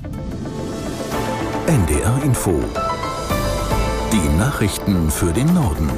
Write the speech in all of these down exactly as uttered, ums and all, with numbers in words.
N D R Info. Die Nachrichten für den Norden.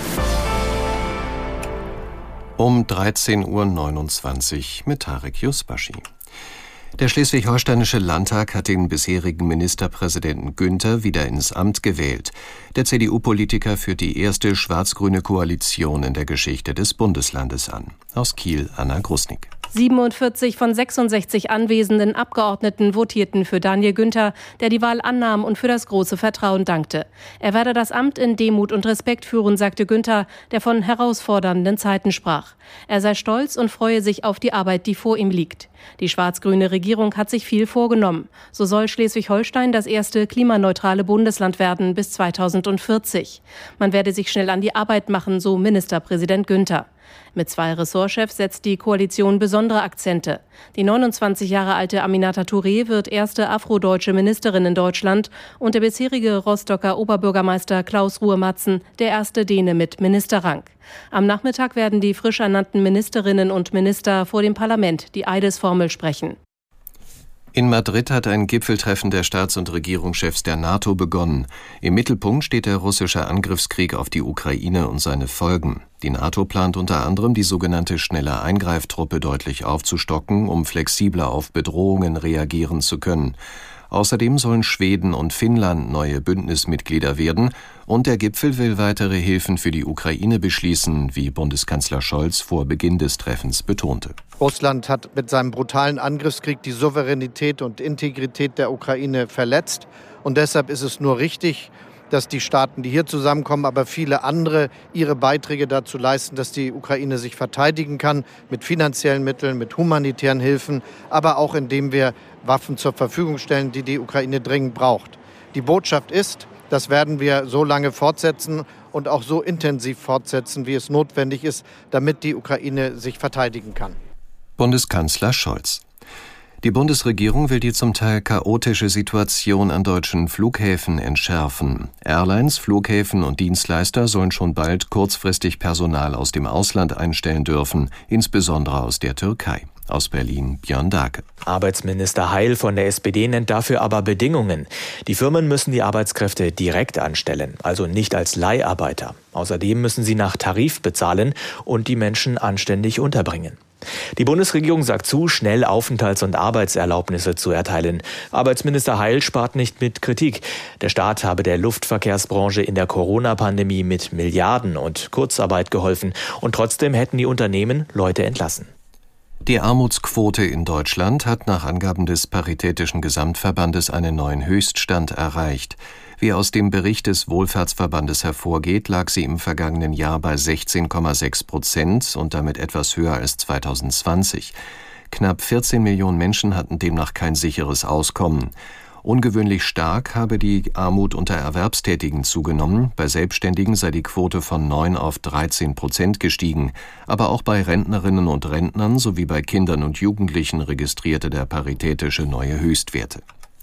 Um dreizehn Uhr neunundzwanzig mit Tarek Yusbashi. Der Schleswig-Holsteinische Landtag hat den bisherigen Ministerpräsidenten Günther wieder ins Amt gewählt. Der C D U-Politiker führt die erste schwarz-grüne Koalition in der Geschichte des Bundeslandes an. Aus Kiel, Anna Grusnick. siebenundvierzig von sechsundsechzig anwesenden Abgeordneten votierten für Daniel Günther, der die Wahl annahm und für das große Vertrauen dankte. Er werde das Amt in Demut und Respekt führen, sagte Günther, der von herausfordernden Zeiten sprach. Er sei stolz und freue sich auf die Arbeit, die vor ihm liegt. Die schwarz-grüne Regierung hat sich viel vorgenommen. So soll Schleswig-Holstein das erste klimaneutrale Bundesland werden bis zweitausendvierzig. Man werde sich schnell an die Arbeit machen, so Ministerpräsident Günther. Mit zwei Ressortchefs setzt die Koalition besondere Akzente. Die neunundzwanzig Jahre alte Aminata Touré wird erste afrodeutsche Ministerin in Deutschland und der bisherige Rostocker Oberbürgermeister Klaus Ruhe-Matzen der erste Däne mit Ministerrang. Am Nachmittag werden die frisch ernannten Ministerinnen und Minister vor dem Parlament die Eidesformel sprechen. In Madrid hat ein Gipfeltreffen der Staats- und Regierungschefs der NATO begonnen. Im Mittelpunkt steht der russische Angriffskrieg auf die Ukraine und seine Folgen. Die NATO plant unter anderem, die sogenannte schnelle Eingreiftruppe deutlich aufzustocken, um flexibler auf Bedrohungen reagieren zu können. Außerdem sollen Schweden und Finnland neue Bündnismitglieder werden und der Gipfel will weitere Hilfen für die Ukraine beschließen, wie Bundeskanzler Scholz vor Beginn des Treffens betonte. Russland hat mit seinem brutalen Angriffskrieg die Souveränität und Integrität der Ukraine verletzt und deshalb ist es nur richtig, dass die Staaten, die hier zusammenkommen, aber viele andere ihre Beiträge dazu leisten, dass die Ukraine sich verteidigen kann, mit finanziellen Mitteln, mit humanitären Hilfen, aber auch indem wir Waffen zur Verfügung stellen, die die Ukraine dringend braucht. Die Botschaft ist, das werden wir so lange fortsetzen und auch so intensiv fortsetzen, wie es notwendig ist, damit die Ukraine sich verteidigen kann. Bundeskanzler Scholz. Die Bundesregierung will die zum Teil chaotische Situation an deutschen Flughäfen entschärfen. Airlines, Flughäfen und Dienstleister sollen schon bald kurzfristig Personal aus dem Ausland einstellen dürfen, insbesondere aus der Türkei. Aus Berlin, Björn Dake. Arbeitsminister Heil von der S P D nennt dafür aber Bedingungen. Die Firmen müssen die Arbeitskräfte direkt anstellen, also nicht als Leiharbeiter. Außerdem müssen sie nach Tarif bezahlen und die Menschen anständig unterbringen. Die Bundesregierung sagt zu, schnell Aufenthalts- und Arbeitserlaubnisse zu erteilen. Arbeitsminister Heil spart nicht mit Kritik. Der Staat habe der Luftverkehrsbranche in der Corona-Pandemie mit Milliarden und Kurzarbeit geholfen und trotzdem hätten die Unternehmen Leute entlassen. Die Armutsquote in Deutschland hat nach Angaben des Paritätischen Gesamtverbandes einen neuen Höchststand erreicht. Wie aus dem Bericht des Wohlfahrtsverbandes hervorgeht, lag sie im vergangenen Jahr bei sechzehn Komma sechs Prozent und damit etwas höher als zweitausendzwanzig. Knapp vierzehn Millionen Menschen hatten demnach kein sicheres Auskommen. Ungewöhnlich stark habe die Armut unter Erwerbstätigen zugenommen. Bei Selbstständigen sei die Quote von neun auf dreizehn Prozent gestiegen. Aber auch bei Rentnerinnen und Rentnern sowie bei Kindern und Jugendlichen registrierte der Paritätische neue Höchstwerte.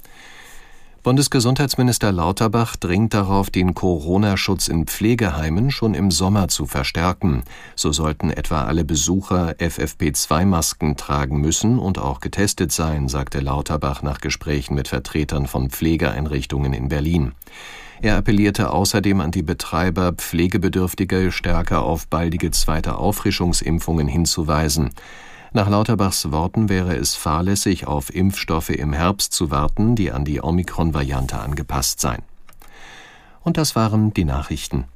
Bundesgesundheitsminister Lauterbach dringt darauf, den Corona-Schutz in Pflegeheimen schon im Sommer zu verstärken. So sollten etwa alle Besucher F F P zwei Masken tragen müssen und auch getestet sein, sagte Lauterbach nach Gesprächen mit Vertretern von Pflegeeinrichtungen in Berlin. Er appellierte außerdem an die Betreiber, Pflegebedürftige stärker auf baldige zweite Auffrischungsimpfungen hinzuweisen. Nach Lauterbachs Worten wäre es fahrlässig, auf Impfstoffe im Herbst zu warten, die an die Omikron-Variante angepasst seien. Und das waren die Nachrichten.